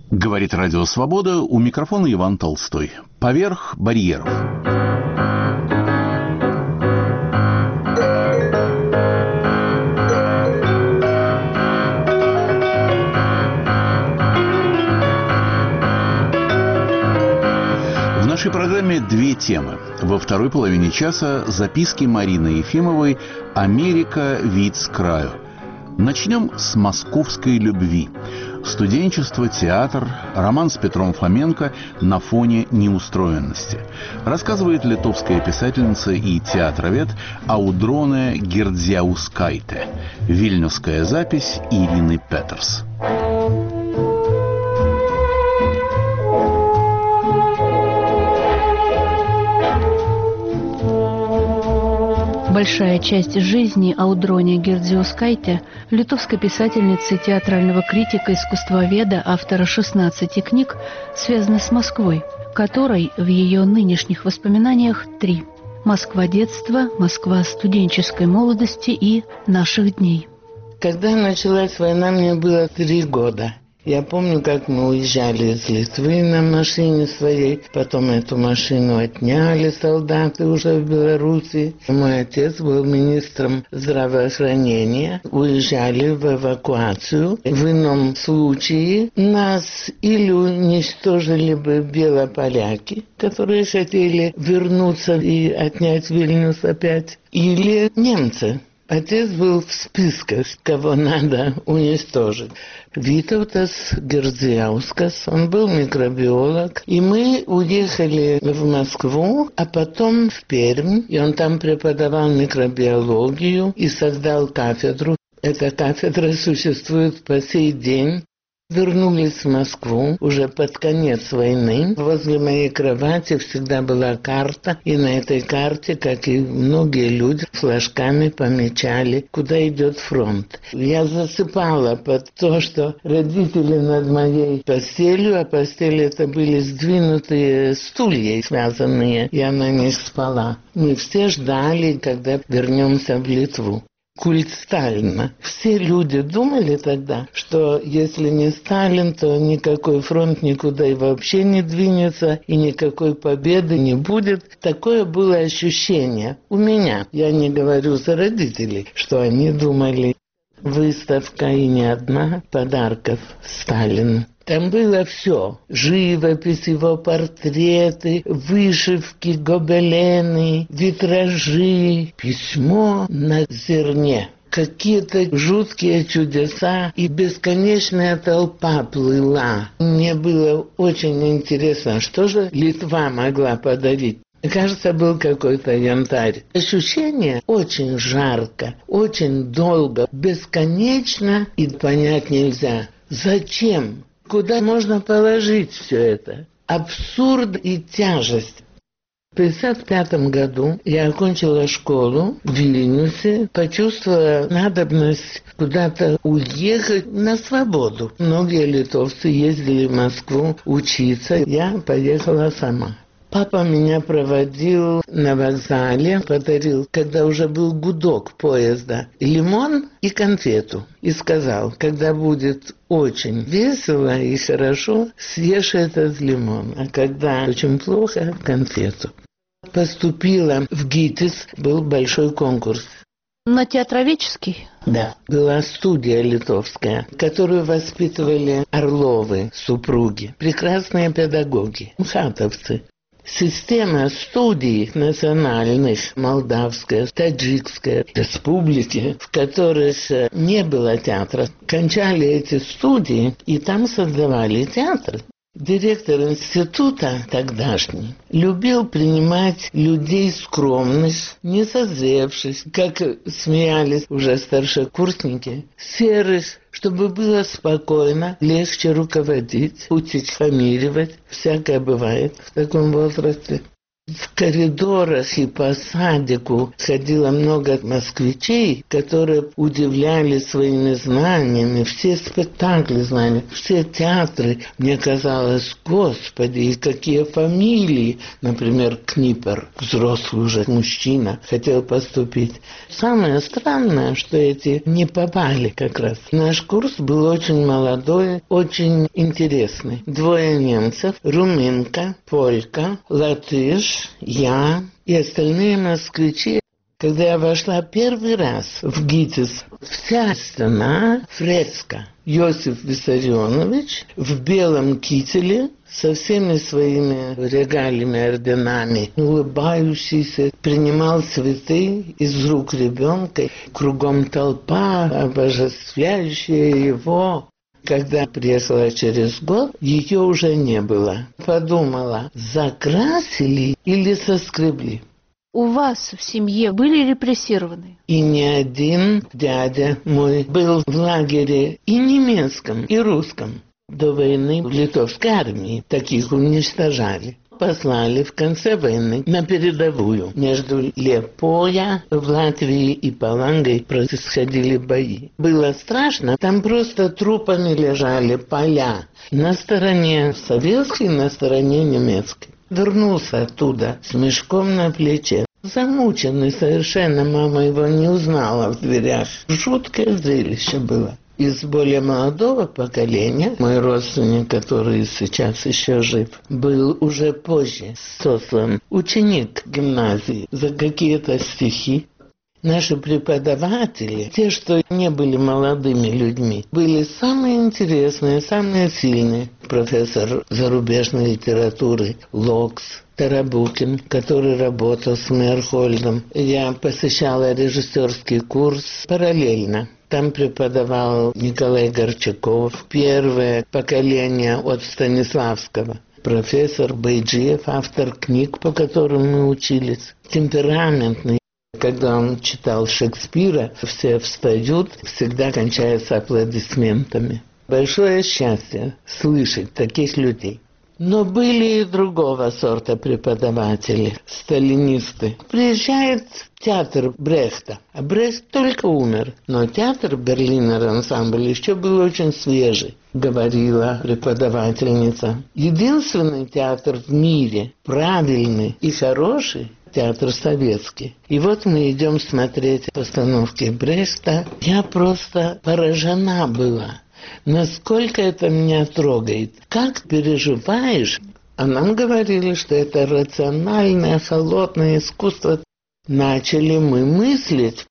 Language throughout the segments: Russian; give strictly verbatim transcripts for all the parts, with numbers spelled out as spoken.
Говорит Радио Свобода, у микрофона Иван Толстой. Поверх барьеров. В нашей программе две темы. Во второй половине часа записки Марины Ефимовой «Америка. Вид с краю». Начнем с московской любви. Студенчество, театр, роман с Петром Фоменко на фоне неустроенности. Рассказывает литовская писательница и театровед Аудронė Girdzijauskaitė. Вильнюсская запись Ирины Петерс. Большая часть жизни Аудронė Girdzijauskaitė, литовской писательницы, театрального критика, искусствоведа, автора шестнадцати книг, связана с Москвой, которой в ее нынешних воспоминаниях три: Москва детства, Москва студенческой молодости и наших дней. Когда началась война, мне было три года. Я помню, как мы уезжали из Литвы на машине своей, потом эту машину отняли солдаты уже в Беларуси. Мой отец был министром здравоохранения. Уезжали в эвакуацию. В ином случае нас или уничтожили бы белополяки, которые хотели вернуться и отнять Вильнюс опять, или немцы. Отец был в списках, кого надо уничтожить. Витовтас Girdzijauskas, он был микробиолог, и мы уехали в Москву, а потом в Пермь, и он там преподавал микробиологию и создал кафедру. Эта кафедра существует по сей день. Вернулись в Москву уже под конец войны. Возле моей кровати всегда была карта, и на этой карте, как и многие люди, флажками помечали, куда идет фронт. Я засыпала под то, что родители над моей постелью, а постели это были сдвинутые стулья связанные, я на них спала. Мы все ждали, когда вернемся в Литву. Культ Сталина. Все люди думали тогда, что если не Сталин, то никакой фронт никуда и вообще не двинется, и никакой победы не будет. Такое было ощущение у меня. Я не говорю за родителей, что они думали. Выставка, и не одна, подарков Сталину. Там было все. Живопись, его портреты, вышивки, гобелены, витражи, письмо на зерне. Какие-то жуткие чудеса, и бесконечная толпа плыла. Мне было очень интересно, что же Литва могла подарить. Кажется, был какой-то янтарь. Ощущение очень жарко, очень долго, бесконечно, и понять нельзя. Зачем? Куда можно положить все это? Абсурд и тяжесть. В пятьдесят пятом году я окончила школу в Вильнюсе, почувствовала надобность куда-то уехать на свободу. Многие литовцы ездили в Москву учиться, я поехала сама. Папа меня проводил на вокзале, подарил, когда уже был гудок поезда, лимон и конфету. И сказал, когда будет очень весело и хорошо, съешь этот лимон, а когда очень плохо, конфету. Поступила в ГИТИС, был большой конкурс. На театроведческий? Да. Была студия литовская, которую воспитывали Орловы, супруги. Прекрасные педагоги, мхатовцы. Система студий национальных, молдавская, таджикская, республики, в которых не было театра, кончали эти студии и там создавали театр. Директор института тогдашний любил принимать людей скромных, не созревших, как смеялись уже старшекурсники, серых, чтобы было спокойно, легче руководить, утихомиривать. Всякое бывает в таком возрасте. В коридорах и по садику ходило много москвичей, которые удивляли своими знаниями, все спектакли знали, все театры. Мне казалось, господи, и какие фамилии. Например, Книпер, взрослый уже мужчина, хотел поступить. Самое странное, что эти не попали как раз. Наш курс был очень молодой, очень интересный. Двое немцев, румынка, полька, латыш, я и остальные москвичи. Когда я вошла первый раз в ГИТИС, вся стена фреска. Иосиф Виссарионович в белом кителе со всеми своими регалиями, орденами, улыбающийся, принимал цветы из рук ребенка. Кругом толпа, обожествляющая его. Когда приехала через год, ее уже не было. Подумала, закрасили или соскребли. У вас в семье были репрессированы? И ни один дядя мой был в лагере и немецком, и русском. До войны в литовской армии таких уничтожали. Послали в конце войны на передовую. Между Лепоя в Латвии и Палангой происходили бои. Было страшно, там просто трупами лежали поля. На стороне советской, на стороне немецкой. Вернулся оттуда с мешком на плече. Замученный совершенно, мама его не узнала в дверях. Жуткое зрелище было. Из более молодого поколения, мой родственник, который сейчас еще жив, был уже позже сослан, ученик гимназии за какие-то стихи. Наши преподаватели, те, что не были молодыми людьми, были самые интересные, самые сильные. Профессор зарубежной литературы Локс, Тарабукин, который работал с Мейерхольдом. Я посещала режиссерский курс параллельно. Там преподавал Николай Горчаков, первое поколение от Станиславского. Профессор Байджиев, автор книг, по которым мы учились, темпераментный. Когда он читал Шекспира, все встают, всегда кончается аплодисментами. Большое счастье слышать таких людей. Но были и другого сорта преподаватели, сталинисты. Приезжает театр Брехта, а Брехт только умер. Но театр Берлинер ансамбль еще был очень свежий, говорила преподавательница. Единственный театр в мире, правильный и хороший, театр советский. И вот мы идем смотреть постановки Брехта. Я просто поражена была. Насколько это меня трогает. Как переживаешь? А нам говорили, что это рациональное, холодное искусство. Начали мы мыслить.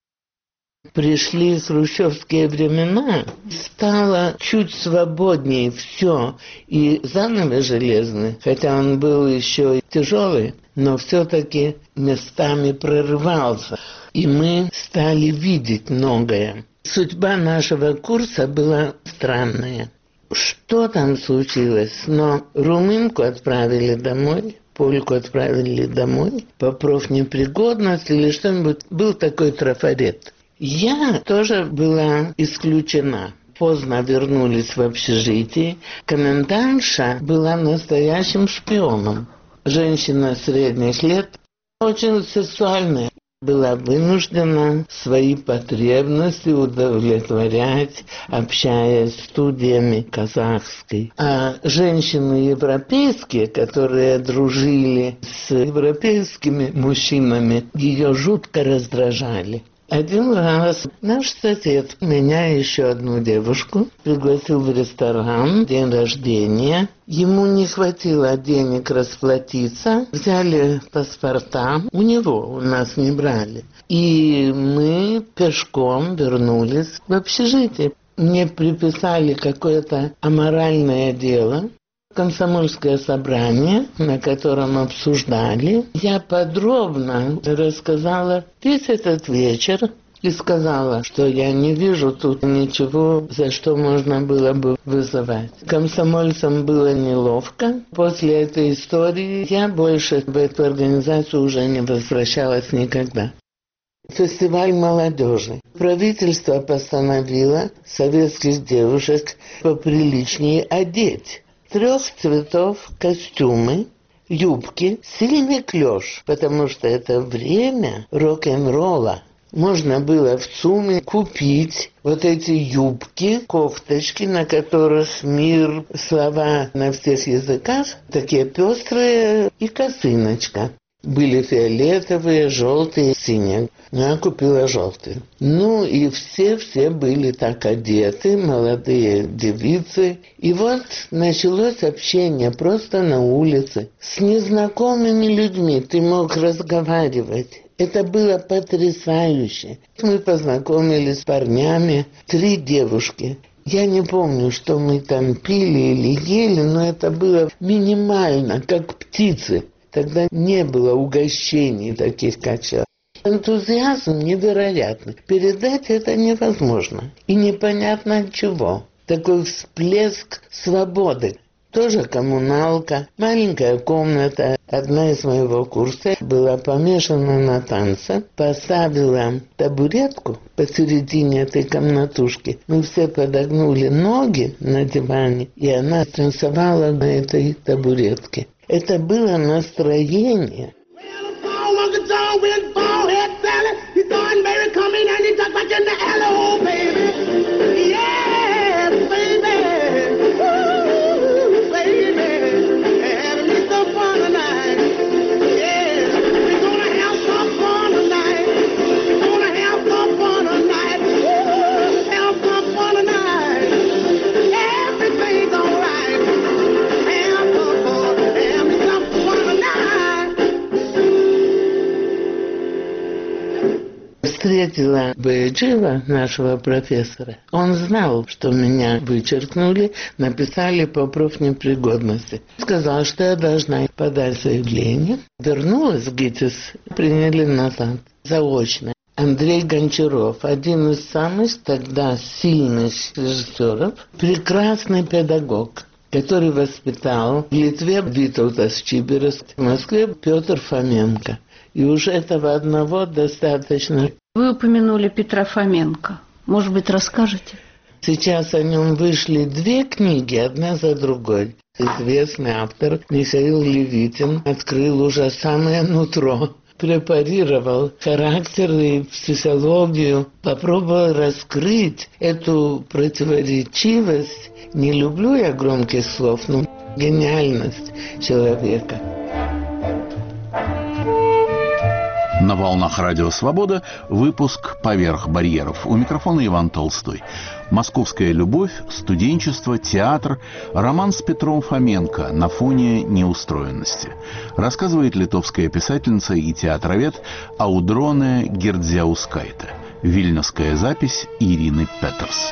Пришли хрущевские времена, стало чуть свободнее все. И занавес железный, хотя он был еще тяжелый, но все-таки местами прорывался. И мы стали видеть многое. Судьба нашего курса была странная. Что там случилось? Но румынку отправили домой, польку отправили домой по профнепригодности или что-нибудь. Был такой трафарет. Я тоже была исключена. Поздно вернулись в общежитие. Комендантша была настоящим шпионом. Женщина средних лет, очень сексуальная. Была вынуждена свои потребности удовлетворять, общаясь с студиями казахской. А женщины европейские, которые дружили с европейскими мужчинами, ее жутко раздражали. Один раз наш сосед, меня и еще одну девушку, пригласил в ресторан, день рождения. Ему не хватило денег расплатиться. Взяли паспорта. У него, у нас не брали. И мы пешком вернулись в общежитие. Мне приписали какое-то аморальное дело. Комсомольское собрание, на котором обсуждали. Я подробно рассказала весь этот вечер и сказала, что я не вижу тут ничего, за что можно было бы вызывать. Комсомольцам было неловко. После этой истории я больше в эту организацию уже не возвращалась никогда. Фестиваль молодежи. Правительство постановило советских девушек поприличнее одеть. Трех цветов костюмы, юбки, сильный клеш, потому что это время рок-н-ролла. Можно было в ЦУМе купить вот эти юбки, кофточки, на которых мир, слова на всех языках, такие пестрые, и косыночка. Были фиолетовые, желтые, синие. Но я купила желтые. Ну и все-все были так одеты, молодые девицы. И вот началось общение просто на улице. С незнакомыми людьми ты мог разговаривать. Это было потрясающе. Мы познакомились с парнями, три девушки. Я не помню, что мы там пили или ели, но это было минимально, как птицы. Тогда не было угощений таких, как сейчас. Энтузиазм невероятный. Передать это невозможно. И непонятно от чего. Такой всплеск свободы. Тоже коммуналка, маленькая комната. Одна из моего курса была помешана на танце. Поставила табуретку посередине этой комнатушки. Мы все подогнули ноги на диване, и она танцевала на этой табуретке. Это было настроение. Встретила Бейджива, нашего профессора. Он знал, что меня вычеркнули, написали по профнепригодности. Сказал, что я должна подать заявление. Вернулась в ГИТИС, приняли назад, заочно. Андрей Гончаров, один из самых тогда сильных режиссеров, прекрасный педагог, который воспитал в Литве Витаутас Чиберас, в Москве Петр Фоменко. И уже этого одного достаточно. Вы упомянули Петра Фоменко. Может быть, расскажете? Сейчас о нем вышли две книги, одна за другой. Известный автор Михаил Левитин открыл уже самое нутро. Препарировал характер и психологию. Попробовал раскрыть эту противоречивость. Не люблю я громких слов, но гениальность человека. На волнах Радио Свобода выпуск «Поверх барьеров». У микрофона Иван Толстой. Московская любовь, студенчество, театр, роман с Петром Фоменко на фоне неустроенности. Рассказывает литовская писательница и театровед Аудронė Girdzijauskaitė. Вильнюсская запись Ирины Петерс.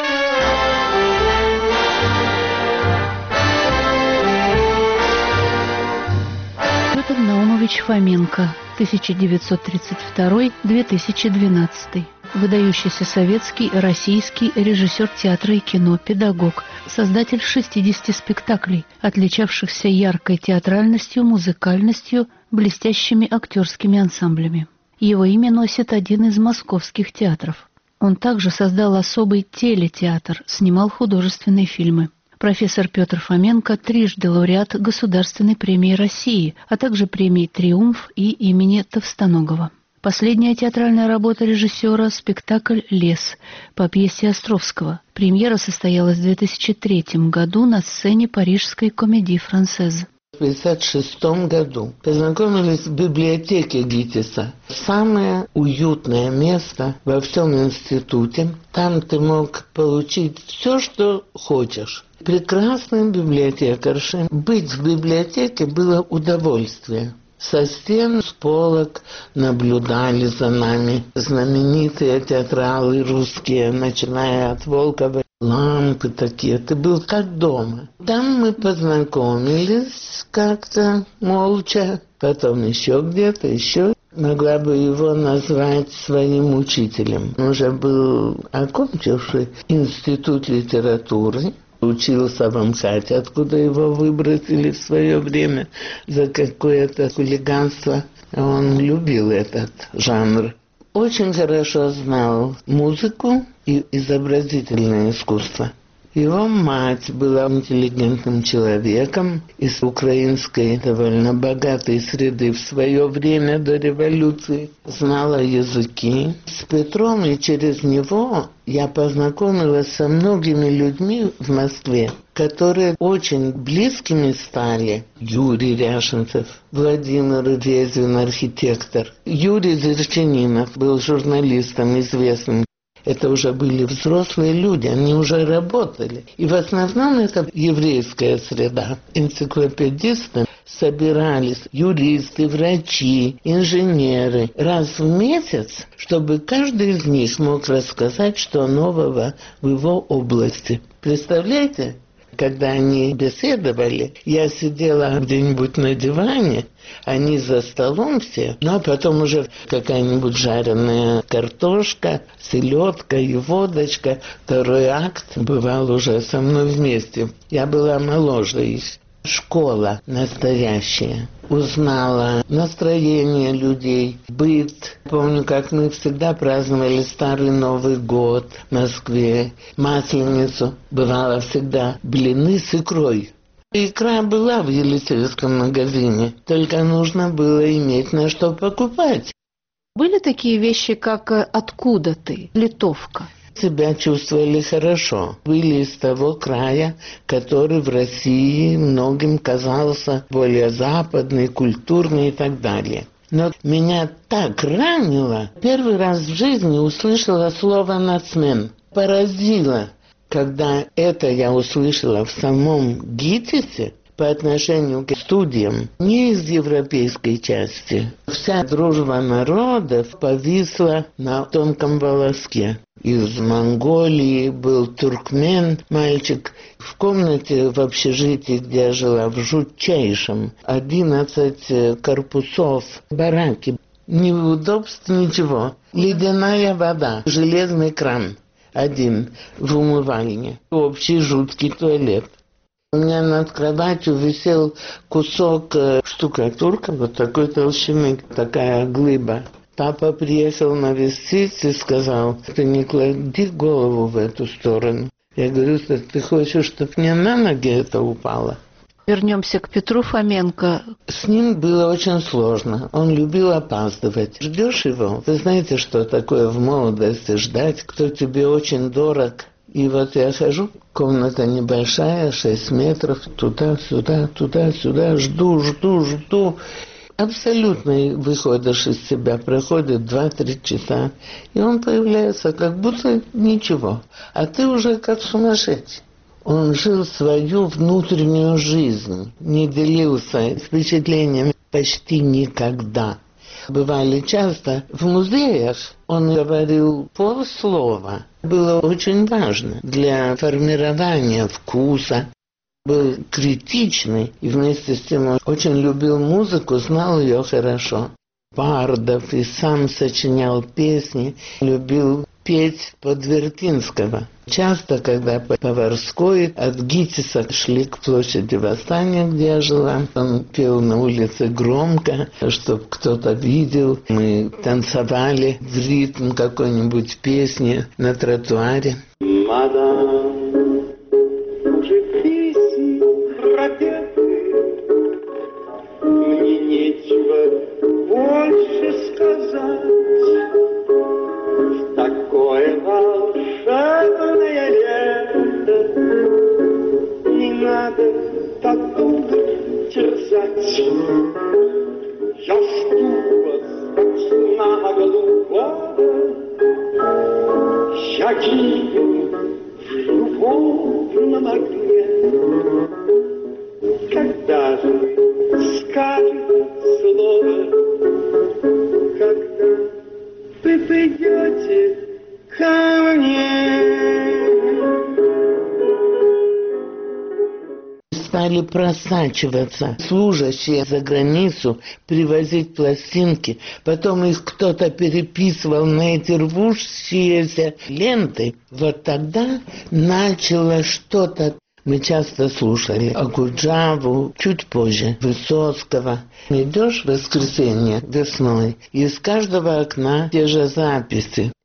Петр Наумович Фоменко, тысяча девятьсот тридцать второй — две тысячи двенадцатый. Выдающийся советский, российский режиссер театра и кино, педагог, создатель шестидесяти спектаклей, отличавшихся яркой театральностью, музыкальностью, блестящими актерскими ансамблями. Его имя носит один из московских театров. Он также создал особый телетеатр, снимал художественные фильмы. Профессор Петр Фоменко трижды лауреат Государственной премии России, а также премии «Триумф» и имени Товстоногова. Последняя театральная работа режиссера – спектакль «Лес» по пьесе Островского. Премьера состоялась в две тысячи третьем году на сцене Парижской Комедии Франсез. В тысяча девятьсот пятьдесят шестом году познакомились в библиотеке ГИТИСа. Самое уютное место во всем институте. Там ты мог получить все, что хочешь. Прекрасным библиотекаршей. Быть в библиотеке было удовольствие. Со стен, с полок наблюдали за нами знаменитые театралы русские, начиная от Волкова. Лампы такие, ты был как дома. Там мы познакомились как-то молча, потом еще где-то, еще. Могла бы его назвать своим учителем. Он уже был окончивший институт литературы. Учился в МХАТе, откуда его выбросили в свое время за какое-то хулиганство. Он любил этот жанр. Очень хорошо знал музыку и изобразительное искусство. Его мать была интеллигентным человеком из украинской довольно богатой среды в свое время до революции. Знала языки. С Петром и через него я познакомилась со многими людьми в Москве, которые очень близкими стали. Юрий Ряшенцев, Владимир Резвин, архитектор. Юрий Зерчининов был журналистом известным. Это уже были взрослые люди, они уже работали. И в основном это еврейская среда. Энциклопедисты собирались, юристы, врачи, инженеры, раз в месяц, чтобы каждый из них мог рассказать, что нового в его области. Представляете? Когда они беседовали, я сидела где-нибудь на диване, они за столом все, ну а потом уже какая-нибудь жареная картошка, селедка и водочка. Второй акт бывал уже со мной вместе. Я была моложе их. Школа настоящая. Узнала настроение людей, быт. Помню, как мы всегда праздновали Старый Новый год в Москве, Масленицу. Бывало всегда блины с икрой. Икра была в Елисеевском магазине, только нужно было иметь на что покупать. Были такие вещи, как «Откуда ты?», «Литовка»? Себя чувствовали хорошо. Были из того края, который в России многим казался более западный, культурный и так далее. Но меня так ранило. Первый раз в жизни услышала слово «нацмен». Поразило, когда это я услышала в самом ГИТИСе по отношению к студиям не из европейской части. Вся дружба народов повисла на тонком волоске. Из Монголии был туркмен, мальчик. В комнате в общежитии, где я жила, в жутчайшем, одиннадцать корпусов, бараки. Ни удобств, ничего. Ледяная вода, железный кран один в умывальне, общий жуткий туалет. У меня над кроватью висел кусок штукатурка вот такой толщины, такая глыба. Папа приехал навестить и сказал: ты не клади голову в эту сторону. Я говорю: ты хочешь, чтобы мне на ноги это упало? Вернемся к Петру Фоменко. С ним было очень сложно. Он любил опаздывать. Ждешь его. Вы знаете, что такое в молодости ждать, кто тебе очень дорог. И вот я хожу, комната небольшая, шесть метров, туда-сюда, туда-сюда, жду, жду, жду. Абсолютно выходишь из себя, проходит два-три часа, и он появляется, как будто ничего, а ты уже как сумасшедший. Он жил свою внутреннюю жизнь, не делился впечатлениями почти никогда. Бывали часто в музеях, он говорил полслова. Было очень важно для формирования вкуса. Был критичный и вместе с тем он очень любил музыку, знал ее хорошо. Бардов и сам сочинял песни, любил петь Подвертинского. Часто, когда по Поварской от ГИТИСа шли к площади Восстания, где я жила, он пел на улице громко, чтобы кто-то видел. Мы танцевали в ритм какой-нибудь песни на тротуаре. Мадам, уже песни пропеты, мне нечего больше сказать. В такое волшебное лето не надо так долго терзать. Я жду вас, как сна голубого, я гибну в любовном огне. Когда же вы скажете слово, когда вы придете ко мне? Стали просачиваться служащие за границу, привозить пластинки. Потом их кто-то переписывал на эти рвущиеся ленты. Вот тогда начало что-то. Мы часто слушали Акуджаву, чуть позже Высоцкого. Идешь в воскресенье весной, и из каждого окна те же записи.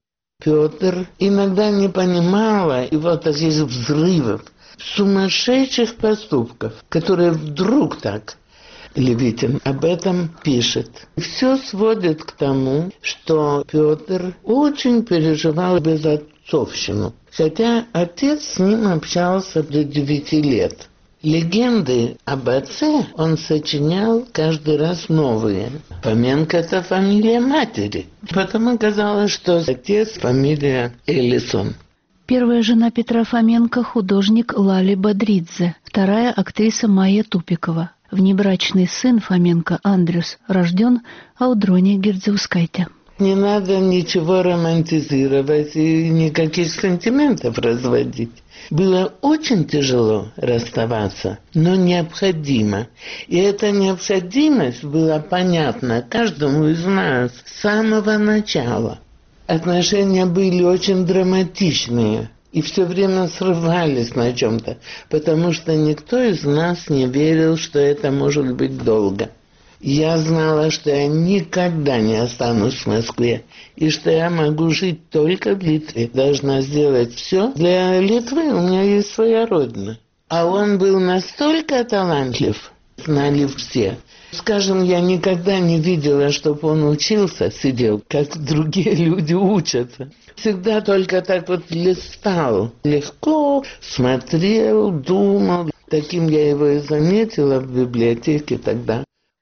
Петр иногда не понимала его таких взрывов, сумасшедших поступков, которые вдруг так. Левитин об этом пишет. Все сводит к тому, что Петр очень переживал безотцовщину, хотя отец с ним общался до девяти лет. Легенды об отце он сочинял каждый раз новые. Фоменко – это фамилия матери. Потом оказалось, что отец – фамилия Эллисон. Первая жена Петра Фоменко – художник Лали Бадридзе, вторая – актриса Майя Тупикова. Внебрачный сын Фоменко, Андрюс, рожден Аудроне Гердзиускайте. Не надо ничего романтизировать и никаких сантиментов разводить. Было очень тяжело расставаться, но необходимо. И эта необходимость была понятна каждому из нас с самого начала. Отношения были очень драматичные и все время срывались на чем-то, потому что никто из нас не верил, что это может быть долго. Я знала, что я никогда не останусь в Москве, и что я могу жить только в Литве. Должна сделать все. Для Литвы у меня есть своя родина. А он был настолько талантлив, знали все. Скажем, я никогда не видела, чтобы он учился, сидел, как другие люди учатся. Всегда только так вот листал, легко смотрел, думал. Таким я его и заметила в библиотеке тогда.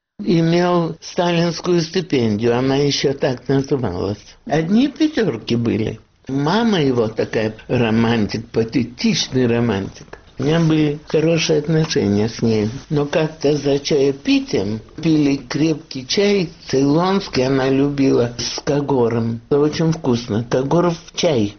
Имел сталинскую стипендию, она еще так называлась. Одни пятерки были. Мама его такая романтик, патетичный романтик. У меня были хорошие отношения с ней. Но как-то за чаепитием пили крепкий чай, цейлонский, она любила с когором. Это очень вкусно. Когор в чай.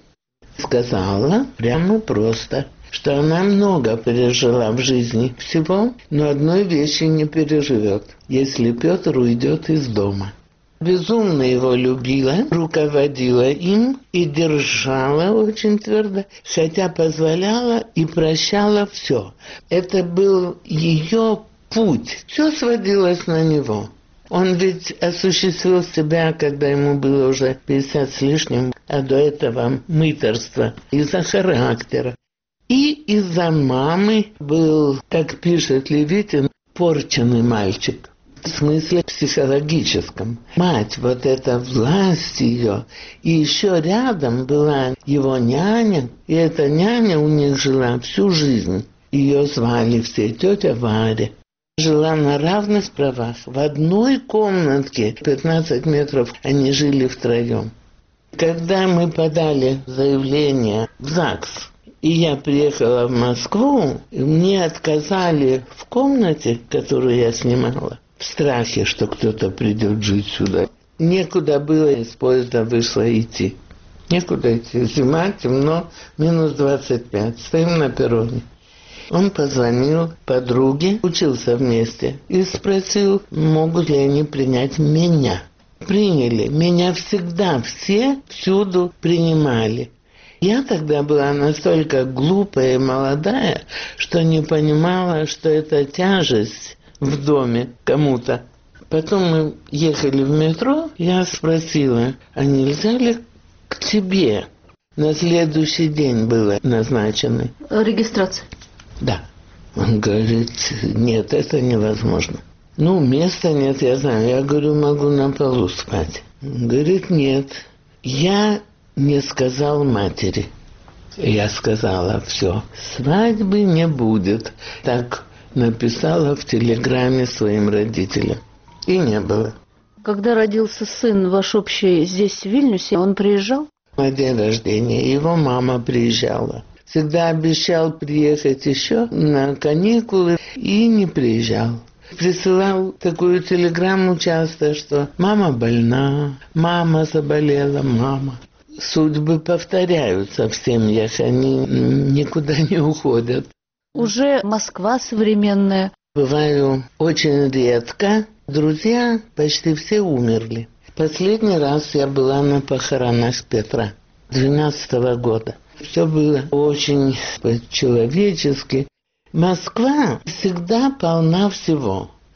Сказала прямо просто, что она много пережила в жизни всего, но одной вещи не переживет, если Петр уйдет из дома. Безумно его любила, руководила им и держала очень твердо, хотя позволяла и прощала все. Это был ее путь, все сводилось на него. Он ведь осуществил себя, когда ему было уже пятьдесят с лишним, а до этого мытарство из-за характера. И из-за мамы был, как пишет Левитин, порченный мальчик. В смысле психологическом. Мать, вот эта власть ее. И еще рядом была его няня. И эта няня у них жила всю жизнь. Ее звали все тетя Варя. Жила на равных правах. В одной комнатке, пятнадцать метров, они жили втроем. Когда мы подали заявление в ЗАГС, и я приехала в Москву, и мне отказали в комнате, которую я снимала, в страхе, что кто-то придет жить сюда. Некуда было из поезда вышло идти. Некуда идти. Зима, темно, минус двадцать пять. Стоим на перроне. Он позвонил подруге, учился вместе, и спросил, могут ли они принять меня. Приняли. Меня всегда все всюду принимали. Я тогда была настолько глупая и молодая, что не понимала, что это тяжесть в доме кому-то. Потом мы ехали в метро, я спросила, а нельзя ли к тебе? На следующий день было назначено. Регистрация. Да. Он говорит, нет, это невозможно. Ну, места нет, я знаю. Я говорю, могу на полу спать. Он говорит, нет. Я не сказал матери. Я сказала, все, свадьбы не будет. Так написала в телеграмме своим родителям. И не было. Когда родился сын ваш общий здесь, в Вильнюсе, он приезжал? На день рождения его мама приезжала. Всегда обещал приехать еще на каникулы и не приезжал. Присылал такую телеграмму часто, что мама больна, мама заболела, мама. Судьбы повторяются в семьях, они никуда не уходят. Уже Москва современная. Бываю очень редко. Друзья почти все умерли. Последний раз я была на похоронах Петра, двенадцатого года. Все было очень по-человечески. Москва всегда полна всего.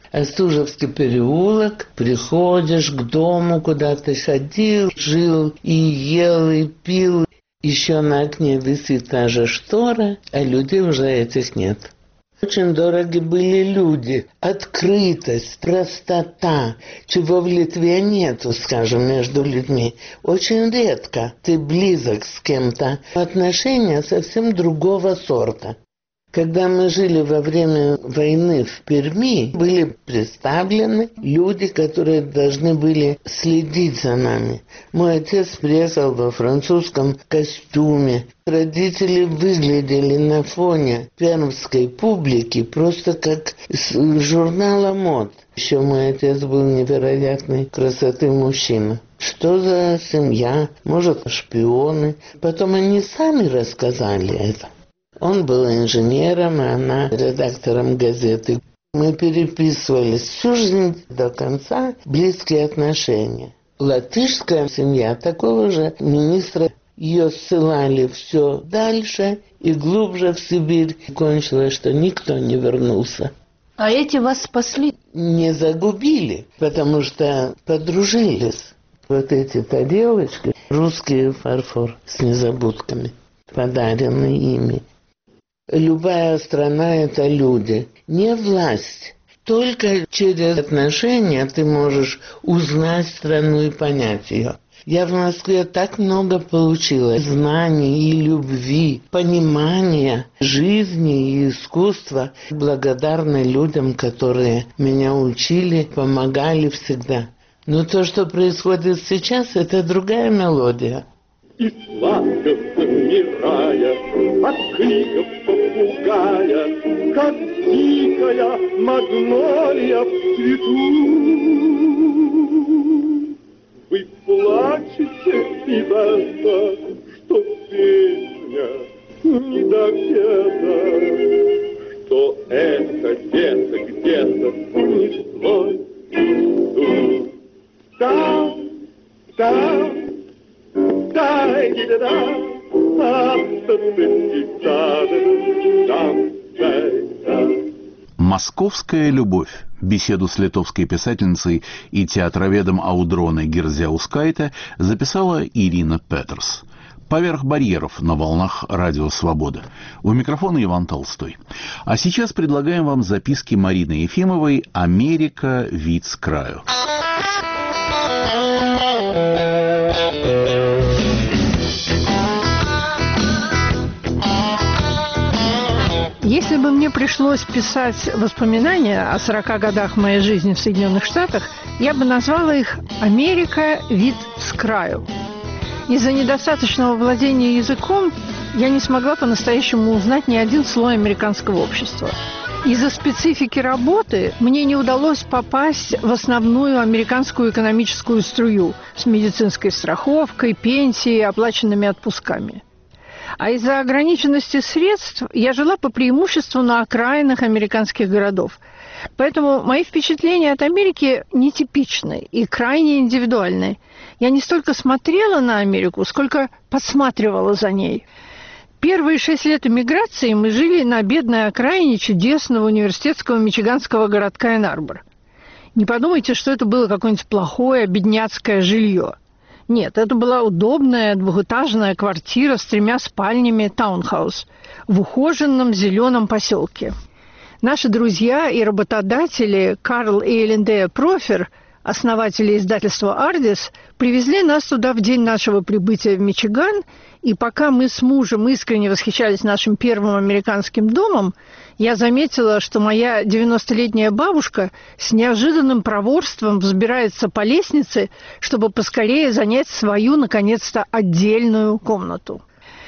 Остужевский переулок, приходишь к дому, куда ты ходил, жил и ел, и пил. Еще на окне висит та же штора, а людей уже этих нет. Очень дороги были люди, открытость, простота, чего в Литве нету, скажем, между людьми. Очень редко ты близок с кем-то. Отношения совсем другого сорта. Когда мы жили во время войны в Перми, были представлены люди, которые должны были следить за нами. Мой отец приехал во французском костюме. Родители выглядели на фоне пермской публики просто как с журнала мод. Еще мой отец был невероятной красоты мужчина. Что за семья? Может, шпионы? Потом они сами рассказали это. Он был инженером, а она редактором газеты. Мы переписывались всю жизнь до конца, близкие отношения. Латышская семья такого же министра, ее ссылали все дальше и глубже в Сибирь. Кончилось, что никто не вернулся. А эти вас спасли? Не загубили, потому что подружились. Вот эти-то девочки, русский фарфор с незабудками, подаренный ими. Любая страна – это люди, не власть. Только через отношения ты можешь узнать страну и понять ее. Я в Москве так много получила знаний и любви, понимания жизни и искусства. Благодарна людям, которые меня учили, помогали всегда. Но то, что происходит сейчас, это другая мелодия. И сладко замирая от криков попугая, как дикая магнолия в цвету. Вы плачете и за что песня не допета, что это где-то, где-то унесло мечту. Там, там, «Московская любовь». Беседу с литовской писательницей и театроведом Аудроной Гирдзяускайте записала Ирина Петерс. «Поверх барьеров» на волнах Радио Свобода. У микрофона Иван Толстой. А сейчас предлагаем вам записки Марины Ефимовой «Америка. Вид с краю». Если бы мне пришлось писать воспоминания о сорока годах моей жизни в Соединенных Штатах, я бы назвала их «Америка. Вид с краю». Из-за недостаточного владения языком я не смогла по-настоящему узнать ни один слой американского общества. Из-за специфики работы мне не удалось попасть в основную американскую экономическую струю с медицинской страховкой, пенсией, оплаченными отпусками. А из-за ограниченности средств я жила по преимуществу на окраинах американских городов. Поэтому мои впечатления от Америки нетипичны и крайне индивидуальны. Я не столько смотрела на Америку, сколько подсматривала за ней. Первые шесть лет эмиграции мы жили на бедной окраине чудесного университетского мичиганского городка Энн-Арбор. Не подумайте, что это было какое-нибудь плохое бедняцкое жилье. Нет, это была удобная двухэтажная квартира с тремя спальнями таунхаус в ухоженном зеленом поселке. Наши друзья и работодатели Карл и Элиндея Профер, основатели издательства «Ардис», привезли нас туда в день нашего прибытия в Мичиган, и пока мы с мужем искренне восхищались нашим первым американским домом, я заметила, что моя девяностолетняя бабушка с неожиданным проворством взбирается по лестнице, чтобы поскорее занять свою, наконец-то, отдельную комнату.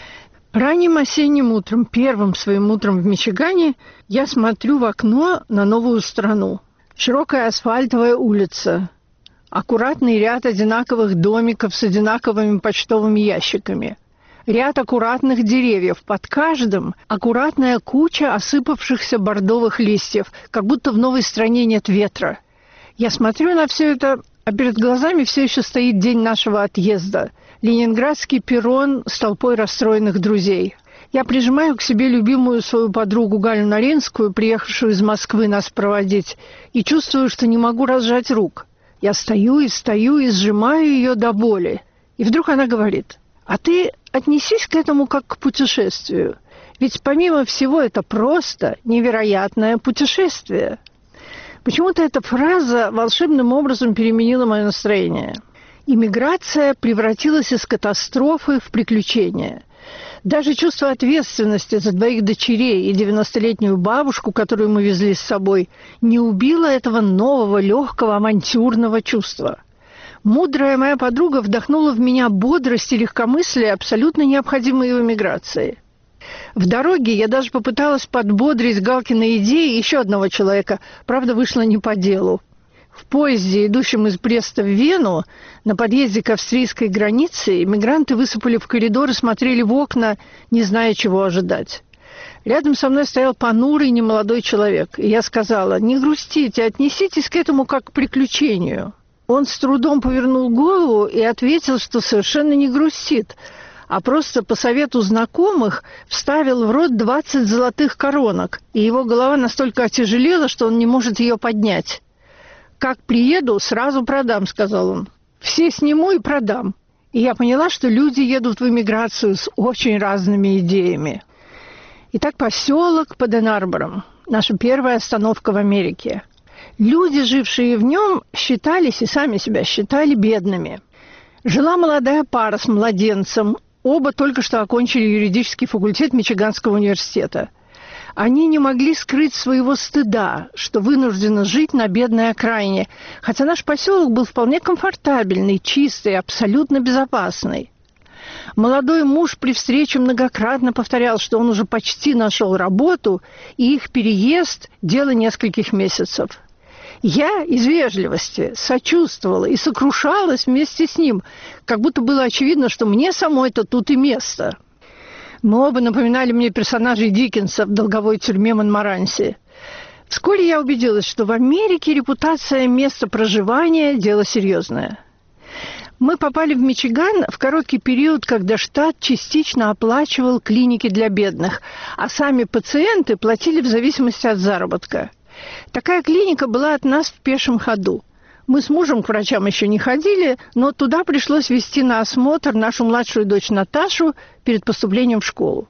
Ранним осенним утром, первым своим утром в Мичигане, я смотрю в окно на новую страну. Широкая асфальтовая улица, аккуратный ряд одинаковых домиков с одинаковыми почтовыми ящиками, ряд аккуратных деревьев, под каждым аккуратная куча осыпавшихся бордовых листьев, как будто в новой стране нет ветра. Я смотрю на все это, а перед глазами все еще стоит день нашего отъезда. Ленинградский перрон с толпой расстроенных друзей. Я прижимаю к себе любимую свою подругу Галю Наринскую, приехавшую из Москвы нас проводить, и чувствую, что не могу разжать рук. Я стою и стою и сжимаю ее до боли. И вдруг она говорит: «А ты отнесись к этому как к путешествию. Ведь помимо всего это просто невероятное путешествие». Почему-то эта фраза волшебным образом переменила мое настроение. Иммиграция превратилась из катастрофы в приключение. Даже чувство ответственности за двоих дочерей и девяностолетнюю бабушку, которую мы везли с собой, не убило этого нового, легкого, авантюрного чувства. Мудрая моя подруга вдохнула в меня бодрость и легкомыслие, абсолютно необходимые в эмиграции. В дороге я даже попыталась подбодрить Галкины идеи еще одного человека, правда, вышло не по делу. В поезде, идущем из Бреста в Вену, на подъезде к австрийской границе, иммигранты высыпали в коридор и смотрели в окна, не зная, чего ожидать. Рядом со мной стоял понурый немолодой человек, и я сказала: «Не грустите, отнеситесь к этому как к приключению». Он с трудом повернул голову и ответил, что совершенно не грустит, а просто по совету знакомых вставил в рот двадцать золотых коронок, и его голова настолько отяжелела, что он не может ее поднять. «Как приеду, сразу продам», — сказал он. «Все сниму и продам». И я поняла, что люди едут в эмиграцию с очень разными идеями. Итак, поселок под Энн-Арбором. Наша первая остановка в Америке. Люди, жившие в нем, считались и сами себя считали бедными. Жила молодая пара с младенцем. Оба только что окончили юридический факультет Мичиганского университета. Они не могли скрыть своего стыда, что вынуждены жить на бедной окраине, хотя наш поселок был вполне комфортабельный, чистый, абсолютно безопасный. Молодой муж при встрече многократно повторял, что он уже почти нашел работу, и их переезд – дело нескольких месяцев. Я из вежливости сочувствовала и сокрушалась вместе с ним, как будто было очевидно, что мне самой-то тут и место. Мы оба напоминали мне персонажей Диккенса в долговой тюрьме Монморанси. Вскоре я убедилась, что в Америке репутация места проживания – дело серьезное. Мы попали в Мичиган в короткий период, когда штат частично оплачивал клиники для бедных, а сами пациенты платили в зависимости от заработка. Такая клиника была от нас в пешем ходу. Мы с мужем к врачам еще не ходили, но туда пришлось везти на осмотр нашу младшую дочь Наташу перед поступлением в школу.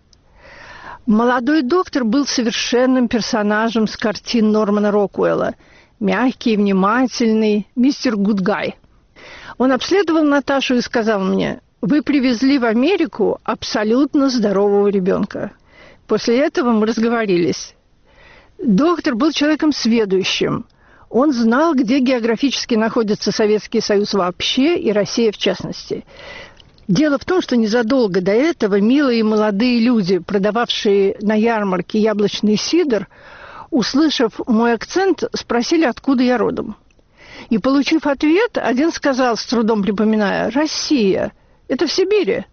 Молодой доктор был совершенным персонажем с картин Нормана Рокуэлла. Мягкий, внимательный, мистер Гудгай. Он обследовал Наташу и сказал мне: «Вы привезли в Америку абсолютно здорового ребенка». После этого мы разговорились. Доктор был человеком сведущим. Он знал, где географически находится Советский Союз вообще и Россия в частности. Дело в том, что незадолго до этого милые молодые люди, продававшие на ярмарке яблочный сидр, услышав мой акцент, спросили, откуда я родом. И, получив ответ, один сказал, с трудом припоминая: «Россия, это в Сибири».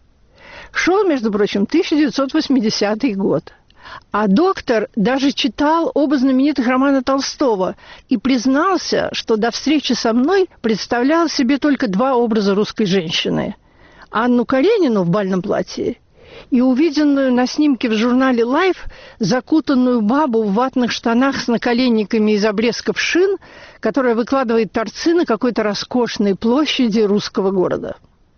Шел, между прочим, тысяча девятьсот восьмидесятый год. А доктор даже читал оба знаменитых романа Толстого и признался, что до встречи со мной представлял себе только два образа русской женщины: Анну Каренину в бальном платье и увиденную на снимке в журнале Life закутанную бабу в ватных штанах с наколенниками из обрезков шин, которая выкладывает торцы на какой-то роскошной площади русского города.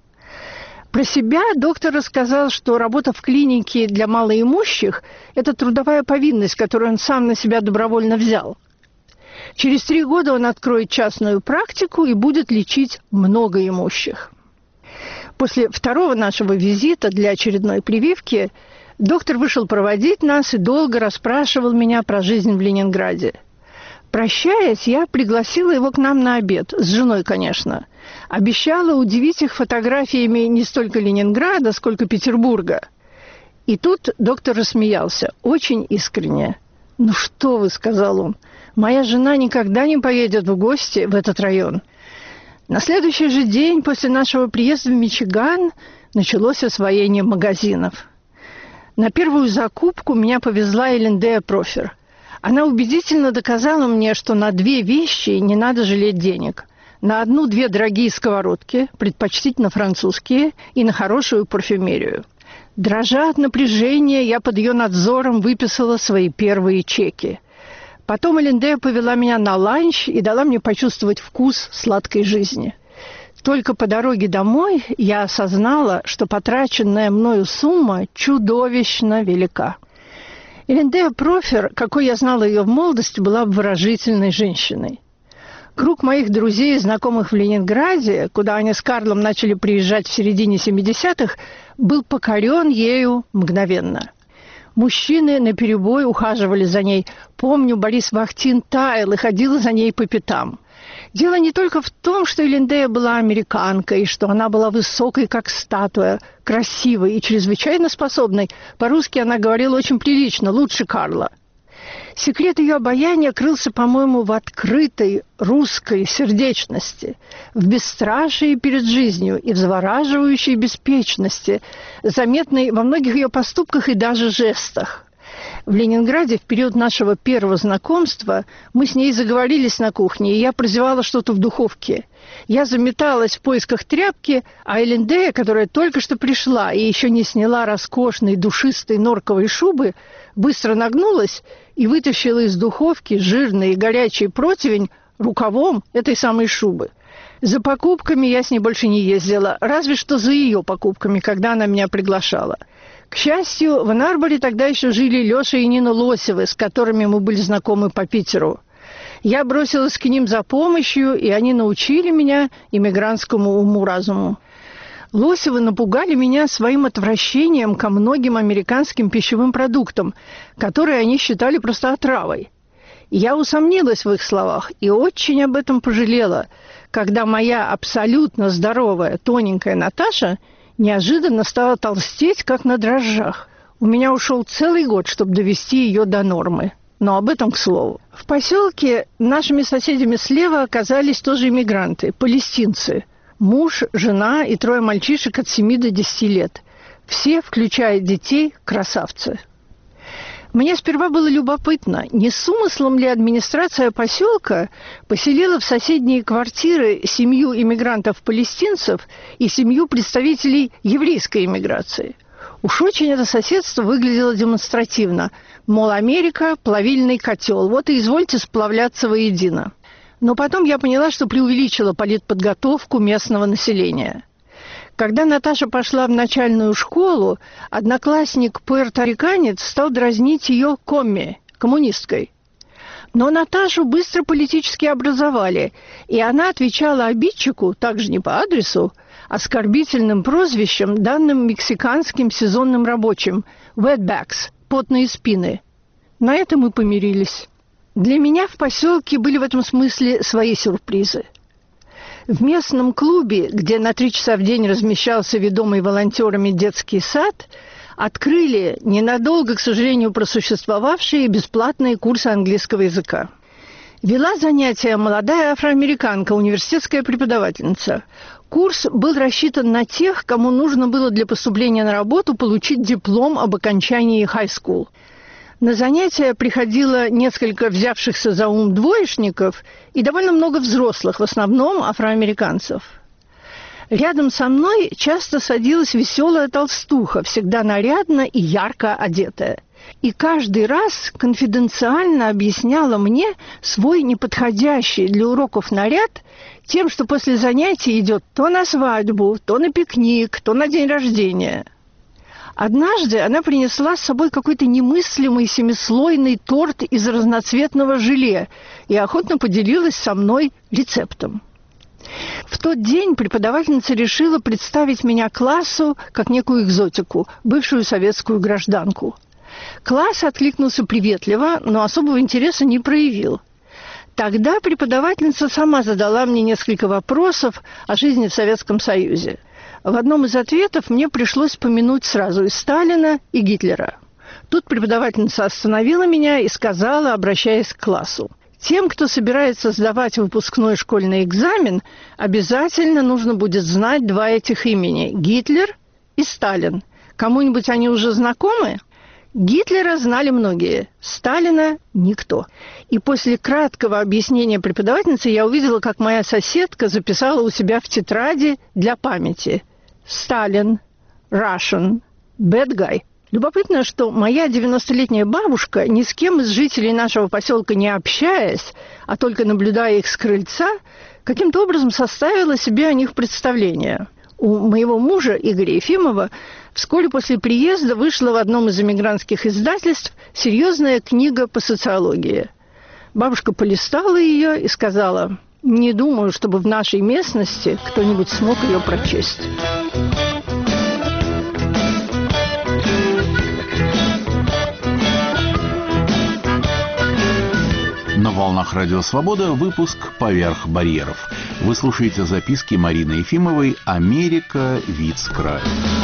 Про себя доктор рассказал, что работа в клинике для малоимущих – это трудовая повинность, которую он сам на себя добровольно взял. Через три года он откроет частную практику и будет лечить многоимущих. После второго нашего визита для очередной прививки доктор вышел проводить нас и долго расспрашивал меня про жизнь в Ленинграде. Прощаясь, я пригласила его к нам на обед, с женой, конечно. Обещала удивить их фотографиями не столько Ленинграда, сколько Петербурга. И тут доктор рассмеялся, очень искренне. «Ну что вы», — сказал он, — «моя жена никогда не поедет в гости в этот район». На следующий же день после нашего приезда в Мичиган началось освоение магазинов. На первую закупку меня повезла Элендея Профер. Она убедительно доказала мне, что на две вещи не надо жалеть денег. На одну-две дорогие сковородки, предпочтительно французские, и на хорошую парфюмерию. Дрожа от напряжения, я под ее надзором выписала свои первые чеки. Потом Элиндея повела меня на ланч и дала мне почувствовать вкус сладкой жизни. Только по дороге домой я осознала, что потраченная мною сумма чудовищно велика. Элиндея Профер, какой я знала ее в молодости, была обворожительной женщиной. Круг моих друзей и знакомых в Ленинграде, куда они с Карлом начали приезжать в середине семидесятых, был покорен ею мгновенно. Мужчины наперебой ухаживали за ней. Помню, Борис Вахтин таял и ходил за ней по пятам. Дело не только в том, что Элиндея была американкой, что она была высокой, как статуя, красивой и чрезвычайно способной. По-русски она говорила очень прилично, лучше Карла. Секрет ее обаяния крылся, по-моему, в открытой русской сердечности, в бесстрашии перед жизнью и в завораживающей беспечности, заметной во многих ее поступках и даже жестах. В Ленинграде в период нашего первого знакомства мы с ней заговорились на кухне, и я прозевала что-то в духовке. Я заметалась в поисках тряпки, а Элиндея, которая только что пришла и еще не сняла роскошной душистой норковой шубы, быстро нагнулась и вытащила из духовки жирный и горячий противень рукавом этой самой шубы. За покупками я с ней больше не ездила, разве что за ее покупками, когда она меня приглашала. К счастью, в Анн-Арборе тогда еще жили Леша и Нина Лосевы, с которыми мы были знакомы по Питеру. Я бросилась к ним за помощью, и они научили меня иммигрантскому уму-разуму. Лосевы напугали меня своим отвращением ко многим американским пищевым продуктам, которые они считали просто отравой. Я усомнилась в их словах и очень об этом пожалела, когда моя абсолютно здоровая, тоненькая Наташа неожиданно стала толстеть, как на дрожжах. У меня ушел целый год, чтобы довести ее до нормы. Но об этом к слову. В поселке нашими соседями слева оказались тоже иммигранты, палестинцы. Муж, жена и трое мальчишек от семи до десяти лет. Все, включая детей, красавцы. Мне сперва было любопытно, не с умыслом ли администрация поселка поселила в соседние квартиры семью иммигрантов-палестинцев и семью представителей еврейской иммиграции. Уж очень это соседство выглядело демонстративно. Мол, Америка – плавильный котел, вот и извольте сплавляться воедино. Но потом я поняла, что преувеличила политподготовку местного населения. Когда Наташа пошла в начальную школу, одноклассник-пуэрториканец стал дразнить ее комми, коммунисткой. Но Наташу быстро политически образовали, и она отвечала обидчику, также не по адресу, оскорбительным прозвищем, данным мексиканским сезонным рабочим «wetbacks» – потные спины. На этом мы помирились. Для меня в поселке были в этом смысле свои сюрпризы. В местном клубе, где на три часа в день размещался ведомый волонтерами детский сад, открыли ненадолго, к сожалению, просуществовавшие бесплатные курсы английского языка. Вела занятия молодая афроамериканка, университетская преподавательница. Курс был рассчитан на тех, кому нужно было для поступления на работу получить диплом об окончании хай-скул. На занятия приходило несколько взявшихся за ум двоечников и довольно много взрослых, в основном афроамериканцев. Рядом со мной часто садилась веселая толстуха, всегда нарядно и ярко одетая. И каждый раз конфиденциально объясняла мне свой неподходящий для уроков наряд тем, что после занятий идет то на свадьбу, то на пикник, то на день рождения. Однажды она принесла с собой какой-то немыслимый семислойный торт из разноцветного желе и охотно поделилась со мной рецептом. В тот день преподавательница решила представить меня классу как некую экзотику, бывшую советскую гражданку. Класс откликнулся приветливо, но особого интереса не проявил. Тогда преподавательница сама задала мне несколько вопросов о жизни в Советском Союзе. В одном из ответов мне пришлось помянуть сразу и Сталина, и Гитлера. Тут преподавательница остановила меня и сказала, обращаясь к классу: «Тем, кто собирается сдавать выпускной школьный экзамен, обязательно нужно будет знать два этих имени – Гитлер и Сталин. Кому-нибудь они уже знакомы?» Гитлера знали многие, Сталина – никто. И после краткого объяснения преподавательницы я увидела, как моя соседка записала у себя в тетради для памяти: Сталин, Russian, «Bad Guy». Любопытно, что моя девяностолетняя бабушка, ни с кем из жителей нашего поселка не общаясь, а только наблюдая их с крыльца, каким-то образом составила себе о них представление. У моего мужа, Игоря Ефимова, вскоре после приезда вышла в одном из эмигрантских издательств серьезная книга по социологии. Бабушка полистала ее и сказала: «Не думаю, чтобы в нашей местности кто-нибудь смог ее прочесть». На волнах Радио Свобода выпуск «Поверх барьеров». Вы слушаете записки Марины Ефимовой «Америка. Вид с краю».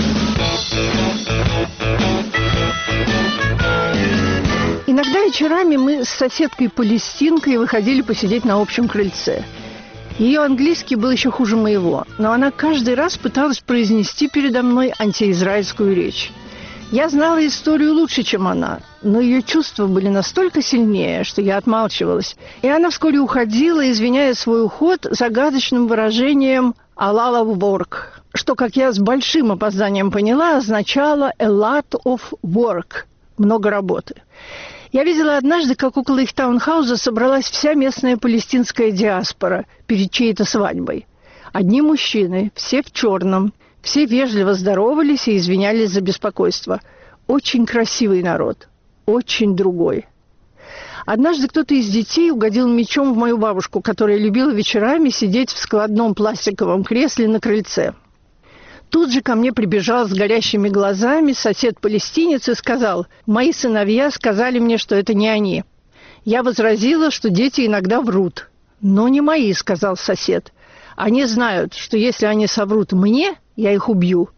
Иногда вечерами мы с соседкой-палестинкой выходили посидеть на общем крыльце. Ее английский был еще хуже моего, но она каждый раз пыталась произнести передо мной антиизраильскую речь. Я знала историю лучше, чем она, но ее чувства были настолько сильнее, что я отмалчивалась. И она вскоре уходила, извиняя свой уход загадочным выражением «a lot of work», что, как я с большим опозданием поняла, означало «a lot of work» – много работы. Я видела однажды, как около их таунхауза собралась вся местная палестинская диаспора перед чьей-то свадьбой. Одни мужчины, все в черном, все вежливо здоровались и извинялись за беспокойство. Очень красивый народ, очень другой. Однажды кто-то из детей угодил мечом в мою бабушку, которая любила вечерами сидеть в складном пластиковом кресле на крыльце. Тут же ко мне прибежал с горящими глазами сосед-палестинец и сказал: «Мои сыновья сказали мне, что это не они». Я возразила, что дети иногда врут. «Но не мои», — сказал сосед. «Они знают, что если они соврут мне, я их убью».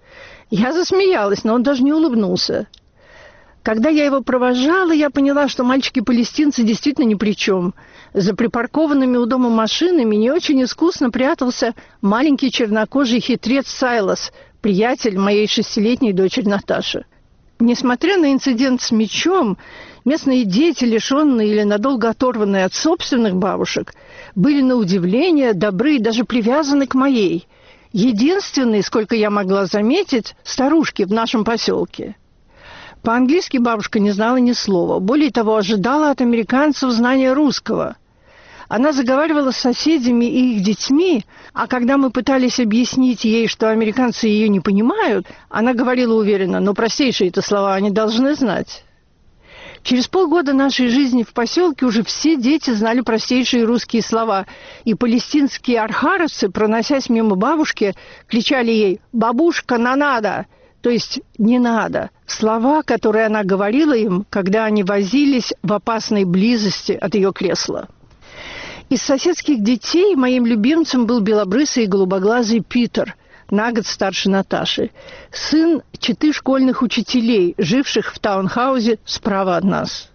Я засмеялась, но он даже не улыбнулся. Когда я его провожала, я поняла, что мальчики-палестинцы действительно ни при чем. За припаркованными у дома машинами не очень искусно прятался маленький чернокожий хитрец Сайлас, приятель моей шестилетней дочери Наташи. Несмотря на инцидент с мечом, местные дети, лишенные или надолго оторванные от собственных бабушек, были на удивление добры и даже привязаны к моей. Единственные, сколько я могла заметить, старушки в нашем поселке. По-английски бабушка не знала ни слова. Более того, ожидала от американцев знания русского. Она заговаривала с соседями и их детьми, а когда мы пытались объяснить ей, что американцы ее не понимают, она говорила уверенно: «Но простейшие-то слова они должны знать». Через полгода нашей жизни в поселке уже все дети знали простейшие русские слова, и палестинские архаровцы, проносясь мимо бабушки, кричали ей «Бабушка, на надо!», то есть «не надо», слова, которые она говорила им, когда они возились в опасной близости от ее кресла. Из соседских детей моим любимцем был белобрысый и голубоглазый Питер, на год старше Наташи, сын четы школьных учителей, живших в таунхаузе справа от нас.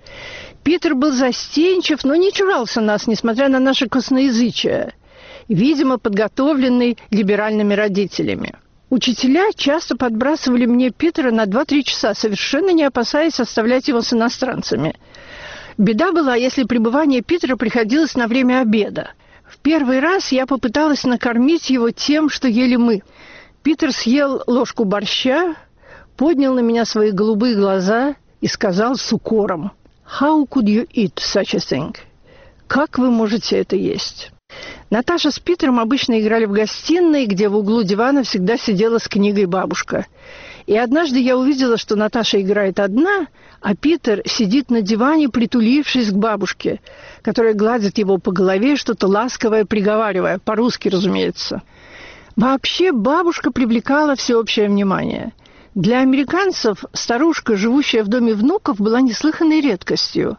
Питер был застенчив, но не чурался нас, несмотря на наше косноязычие, видимо, подготовленный либеральными родителями. Учителя часто подбрасывали мне Питера на два-три часа, совершенно не опасаясь оставлять его с иностранцами. Беда была, если пребывание Питера приходилось на время обеда. В первый раз я попыталась накормить его тем, что ели мы. Питер съел ложку борща, поднял на меня свои голубые глаза и сказал с укором: «How could you eat such a thing?» «Как вы можете это есть?» Наташа с Питером обычно играли в гостиной, где в углу дивана всегда сидела с книгой бабушка. И однажды я увидела, что Наташа играет одна, а Питер сидит на диване, притулившись к бабушке, которая гладит его по голове, что-то ласковое приговаривая, по-русски, разумеется. Вообще бабушка привлекала всеобщее внимание. Для американцев старушка, живущая в доме внуков, была неслыханной редкостью.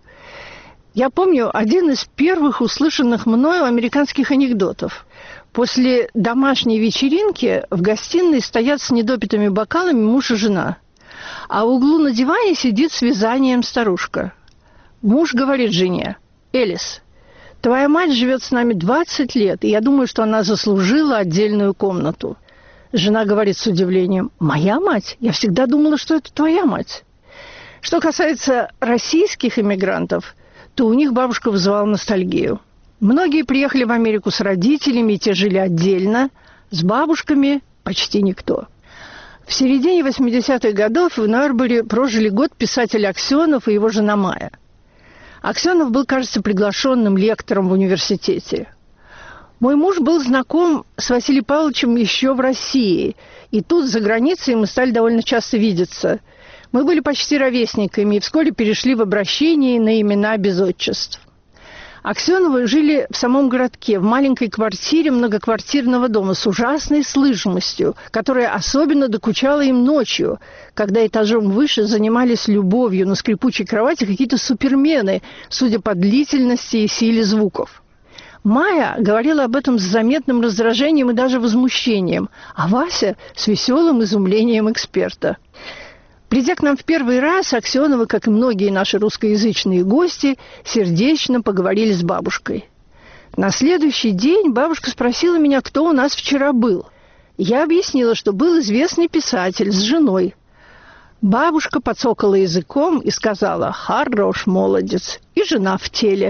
Я помню один из первых услышанных мною американских анекдотов. После домашней вечеринки в гостиной стоят с недопитыми бокалами муж и жена, а в углу на диване сидит с вязанием старушка. Муж говорит жене: «Элис, твоя мать живет с нами двадцать лет, и я думаю, что она заслужила отдельную комнату». Жена говорит с удивлением: «Моя мать? Я всегда думала, что это твоя мать». Что касается российских иммигрантов, то у них бабушка вызывала ностальгию. Многие приехали в Америку с родителями, и те жили отдельно, с бабушками почти никто. В середине восьмидесятых годов в Анн-Арборе прожили год писатель Аксенов и его жена Майя. Аксенов был, кажется, приглашенным лектором в университете. Мой муж был знаком с Василием Павловичем еще в России, и тут, за границей, мы стали довольно часто видеться. Мы были почти ровесниками и вскоре перешли в обращение на имена без отчеств. Аксеновы жили в самом городке, в маленькой квартире многоквартирного дома с ужасной слышимостью, которая особенно докучала им ночью, когда этажом выше занимались любовью на скрипучей кровати какие-то супермены, судя по длительности и силе звуков. Майя говорила об этом с заметным раздражением и даже возмущением, а Вася с веселым изумлением эксперта. Придя к нам в первый раз, Аксеновы, как и многие наши русскоязычные гости, сердечно поговорили с бабушкой. На следующий день бабушка спросила меня, кто у нас вчера был. Я объяснила, что был известный писатель с женой. Бабушка подсокала языком и сказала: «Хорош, молодец, и жена в теле».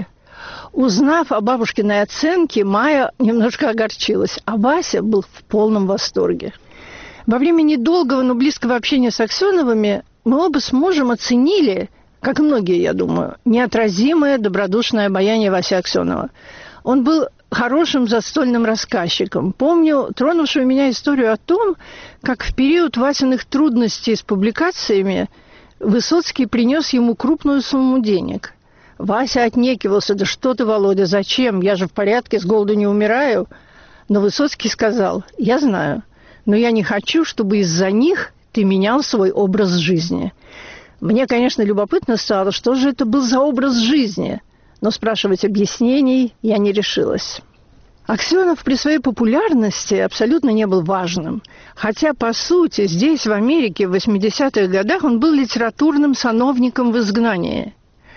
Узнав о бабушкиной оценке, Майя немножко огорчилась, а Вася был в полном восторге. Во время недолгого, но близкого общения с Аксеновыми мы оба с мужем оценили, как многие, я думаю, неотразимое добродушное обаяние Васи Аксенова. Он был хорошим застольным рассказчиком. Помню тронувшую меня историю о том, как в период Васиных трудностей с публикациями Высоцкий принес ему крупную сумму денег. Вася отнекивался: «Да что ты, Володя, зачем? Я же в порядке, с голоду не умираю». Но Высоцкий сказал: «Я знаю, но я не хочу, чтобы из-за них ты менял свой образ жизни». Мне, конечно, любопытно стало, что же это был за образ жизни, но спрашивать объяснений я не решилась. Аксенов при своей популярности абсолютно не был важным, хотя, по сути, здесь, в Америке, в восьмидесятых годах он был литературным сановником в изгнании.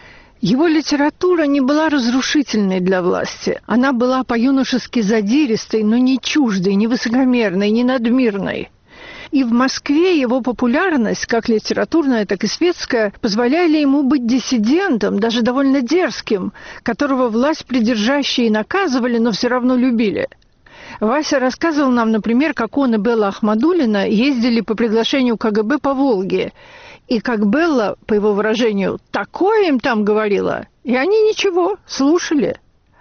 Его литература не была разрушительной для власти. Она была по-юношески задиристой, но не чуждой, не высокомерной, не надмирной. И в Москве его популярность, как литературная, так и светская, позволяли ему быть диссидентом, даже довольно дерзким, которого власть придержащие наказывали, но все равно любили. Вася рассказывал нам, например, как он и Белла Ахмадуллина ездили по приглашению ка гэ бэ по Волге, и как Белла, по его выражению, такое им там говорила, и они ничего, слушали.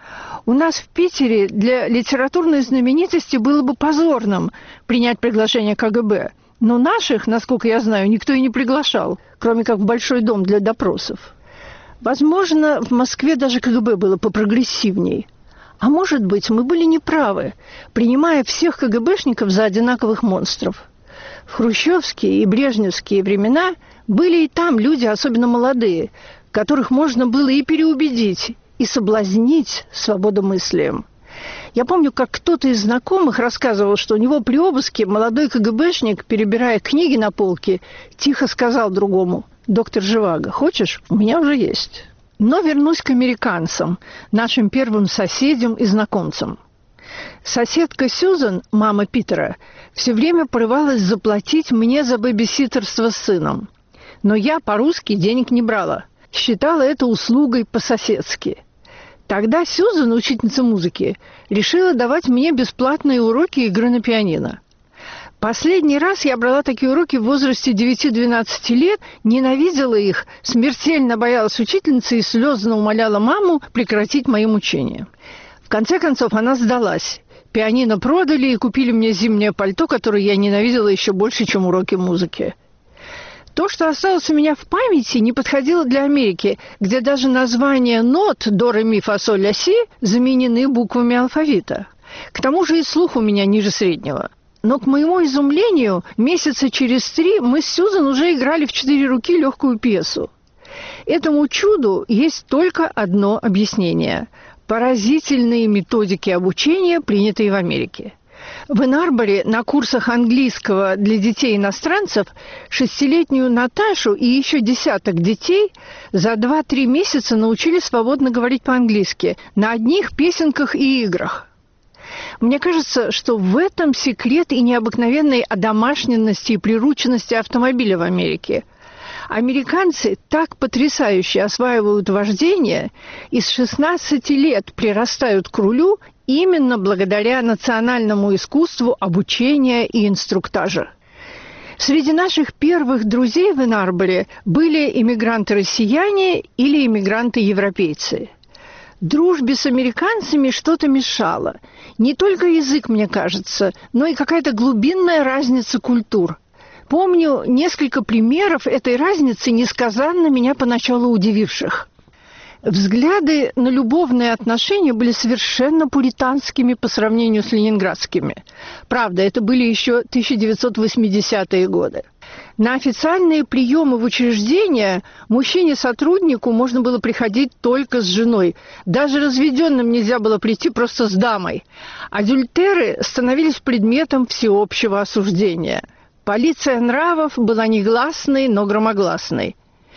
У нас в Питере для литературной знаменитости было бы позорным принять приглашение ка гэ бэ, но наших, насколько я знаю, никто и не приглашал, кроме как в Большой дом для допросов. Возможно, в Москве даже ка гэ бэ было попрогрессивней. А может быть, мы были неправы, принимая всех ка гэ бэшников за одинаковых монстров. В хрущевские и брежневские времена были и там люди, особенно молодые, которых можно было и переубедить, и соблазнить свободомыслием. Я помню, как кто-то из знакомых рассказывал, что у него при обыске молодой ка гэ бэшник, перебирая книги на полке, тихо сказал другому: «Доктор Живаго, хочешь? У меня уже есть». Но вернусь к американцам, нашим первым соседям и знакомцам. Соседка Сьюзан, мама Питера, все время порывалась заплатить мне за бэбиситерство с сыном. Но я по-русски денег не брала. Считала это услугой по-соседски. Тогда Сьюзан, учительница музыки, решила давать мне бесплатные уроки игры на пианино. Последний раз я брала такие уроки в возрасте девяти-двенадцати лет, ненавидела их, смертельно боялась учительницы и слезно умоляла маму прекратить мои мучения. В конце концов, она сдалась. Пианино продали и купили мне зимнее пальто, которое я ненавидела еще больше, чем уроки музыки. То, что осталось у меня в памяти, не подходило для Америки, где даже названия нот до, ре, ми, фа, соль, ля, си заменены буквами алфавита. К тому же и слух у меня ниже среднего. Но, к моему изумлению, месяца через три мы с Сьюзан уже играли в четыре руки легкую пьесу. Этому чуду есть только одно объяснение – поразительные методики обучения, принятые в Америке. В Анн-Арборе на курсах английского для детей-иностранцев шестилетнюю Наташу и еще десяток детей за два-три месяца научили свободно говорить по-английски на одних песенках и играх. Мне кажется, что в этом секрет и необыкновенной одомашненности и прирученности автомобиля в Америке. Американцы так потрясающе осваивают вождение и с шестнадцати лет прирастают к рулю именно благодаря национальному искусству обучения и инструктажа. Среди наших первых друзей в Энн-Арборе были иммигранты-россияне или иммигранты-европейцы. Дружбе с американцами что-то мешало. Не только язык, мне кажется, но и какая-то глубинная разница культур. Помню несколько примеров этой разницы, несказанно меня поначалу удививших. Взгляды на любовные отношения были совершенно пуританскими по сравнению с ленинградскими. Правда, это были еще тысяча девятьсот восьмидесятые годы. На официальные приемы в учреждения мужчине-сотруднику можно было приходить только с женой. Даже разведенным нельзя было прийти просто с дамой. Адюльтеры становились предметом всеобщего осуждения. Полиция нравов была негласной, но громогласной.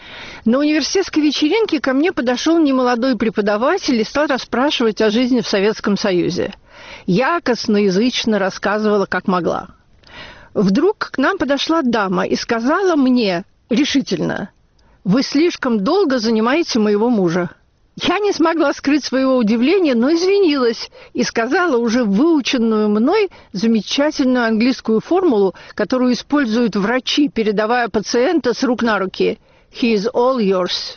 На университетской вечеринке ко мне подошел немолодой преподаватель и стал расспрашивать о жизни в Советском Союзе. Я косноязычно рассказывала, как могла. Вдруг к нам подошла дама и сказала мне решительно: «Вы слишком долго занимаете моего мужа». Я не смогла скрыть своего удивления, но извинилась и сказала уже выученную мной замечательную английскую формулу, которую используют врачи, передавая пациента с рук на руки: «He is all yours».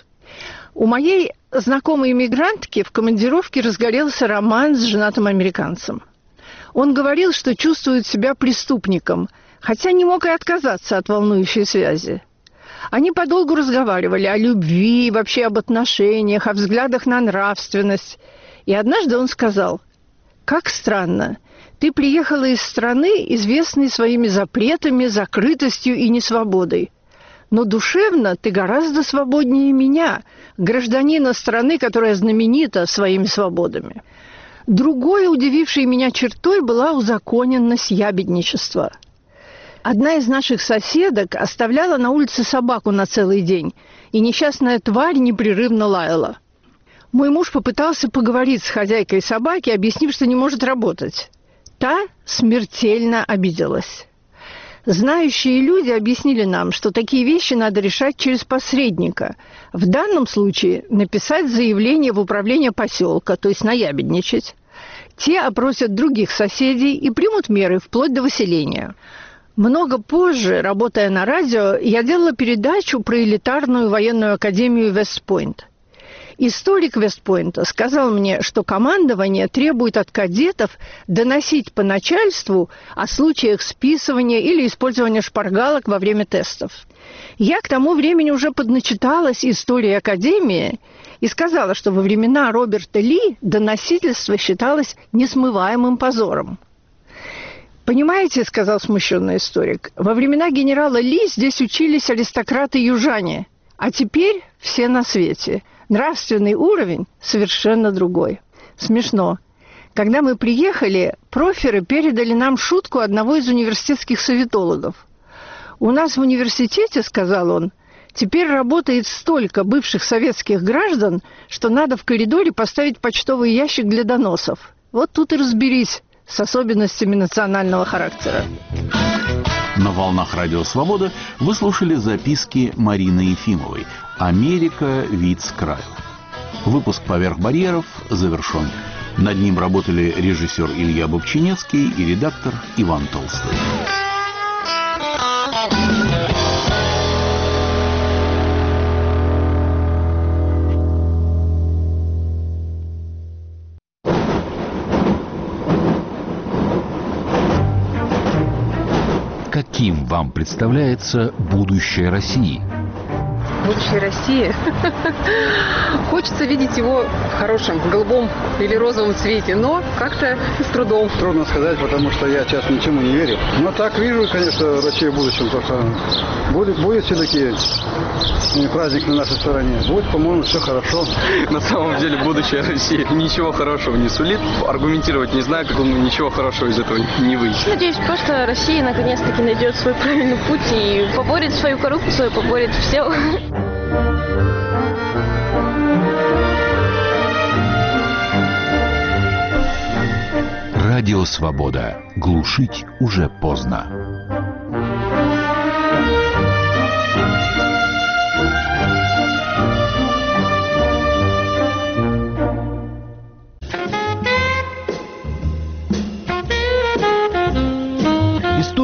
У моей знакомой иммигрантки в командировке разгорелся роман с женатым американцем. Он говорил, что чувствует себя преступником, хотя не мог и отказаться от волнующей связи. Они подолгу разговаривали о любви, вообще об отношениях, о взглядах на нравственность. И однажды он сказал: «Как странно, ты приехала из страны, известной своими запретами, закрытостью и несвободой. Но душевно ты гораздо свободнее меня, гражданина страны, которая знаменита своими свободами». Другой удивившей меня чертой была узаконенность ябедничества. Одна из наших соседок оставляла на улице собаку на целый день, и несчастная тварь непрерывно лаяла. Мой муж попытался поговорить с хозяйкой собаки, объяснив, что не может работать. Та смертельно обиделась. Знающие люди объяснили нам, что такие вещи надо решать через посредника. В данном случае написать заявление в управление поселка, то есть наябедничать. Те опросят других соседей и примут меры вплоть до выселения. Много позже, работая на радио, я делала передачу про элитарную военную академию Вест-Пойнт. Историк Вест-Пойнта сказал мне, что командование требует от кадетов доносить по начальству о случаях списывания или использования шпаргалок во время тестов. Я к тому времени уже подначиталась истории академии и сказала, что во времена Роберта Ли доносительство считалось несмываемым позором. «Понимаете, — сказал смущенный историк, — во времена генерала Ли здесь учились аристократы-южане, а теперь все на свете. Нравственный уровень совершенно другой». Смешно. Когда мы приехали, проферы передали нам шутку одного из университетских советологов. «У нас в университете, — сказал он, — теперь работает столько бывших советских граждан, что надо в коридоре поставить почтовый ящик для доносов. Вот тут и разберись с особенностями национального характера». На волнах Радио Свобода вы слушали записки Марины Ефимовой «Америка. Вид с краю». Выпуск «Поверх барьеров» завершен. Над ним работали режиссер Илья Бобчинецкий и редактор Иван Толстой. Каким вам представляется будущее России? Будущее России? Хочется видеть его в хорошем, в голубом или розовом цвете, но как-то с трудом. Трудно сказать, потому что я сейчас ничему не верю. Но так вижу, конечно, Россию в будущем. Только будет, будет все-таки праздник на нашей стороне. Будет, по-моему, все хорошо. На самом деле будущее России ничего хорошего не сулит. Аргументировать не знаю, как он ничего хорошего из этого не выйдет. Надеюсь, просто Россия наконец-таки найдет свой правильный путь и поборет свою коррупцию, поборет все. Радио Свобода. Глушить уже поздно.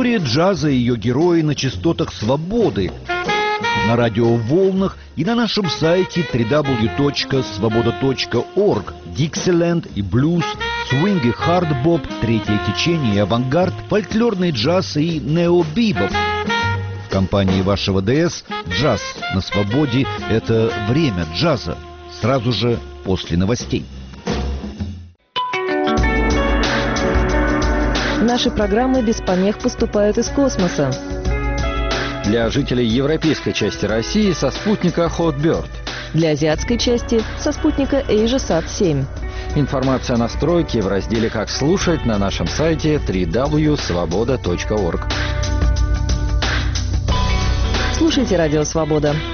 История джаза и ее герои на частотах свободы, на радиоволнах и на нашем сайте дабл ю дабл ю дабл ю точка свобода точка орг. Диксиленд и блюз, свинг и хардбоп, третье течение и авангард, фольклорный джаз и необибоп. В компании вашего ДС «Джаз на свободе» — это время джаза. Сразу же после новостей. Наши программы без помех поступают из космоса. Для жителей европейской части России со спутника Hotbird. Для азиатской части со спутника AsiaSat семь. Информация о настройке в разделе «Как слушать» на нашем сайте дабл ю дабл ю дабл ю точка свобода точка орг. Слушайте «Радио Свобода».